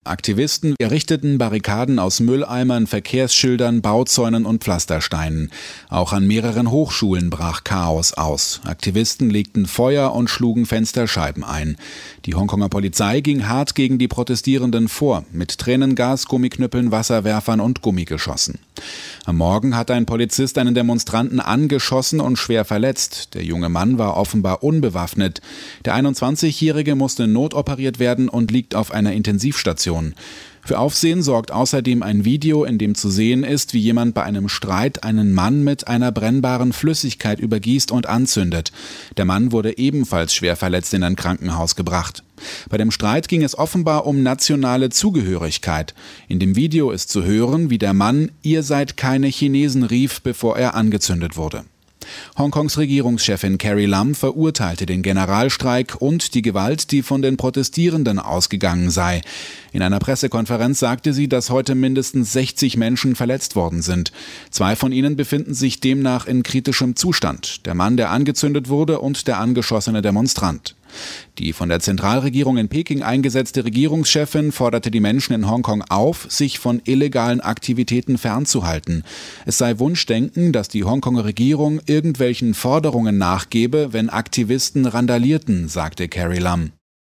Aktivisten errichteten Barrikaden aus Mülleimern, Verkehrsschildern, Bauzäunen und Pflastersteinen. Auch an mehreren Hochschulen brach Chaos aus. Aktivisten legten Feuer und schlugen Fensterscheiben ein. Die Hongkonger Polizei ging hart gegen die Protestierenden vor, mit Tränengas, Gummiknüppeln, Wasserwerfern und Gummigeschossen. Am Morgen hat ein Polizist einen Demonstranten angeschossen und schwer verletzt. Der junge Mann war offenbar unbewaffnet. Der 21-Jährige musste notoperiert werden und liegt auf einer Intensivstation. Für Aufsehen sorgt außerdem ein Video, in dem zu sehen ist, wie jemand bei einem Streit einen Mann mit einer brennbaren Flüssigkeit übergießt und anzündet. Der Mann wurde ebenfalls schwer verletzt in ein Krankenhaus gebracht. Bei dem Streit ging es offenbar um nationale Zugehörigkeit. In dem Video ist zu hören, wie der Mann „Ihr seid keine Chinesen" rief, bevor er angezündet wurde. Hongkongs Regierungschefin Carrie Lam verurteilte den Generalstreik und die Gewalt, die von den Protestierenden ausgegangen sei. In einer Pressekonferenz sagte sie, dass heute mindestens 60 Menschen verletzt worden sind. 2 von ihnen befinden sich demnach in kritischem Zustand: der Mann, der angezündet wurde, und der angeschossene Demonstrant. Die von der Zentralregierung in Peking eingesetzte Regierungschefin forderte die Menschen in Hongkong auf, sich von illegalen Aktivitäten fernzuhalten. Es sei Wunschdenken, dass die Hongkonger Regierung irgendwelchen Forderungen nachgebe, wenn Aktivisten randalierten, sagte Carrie Lam.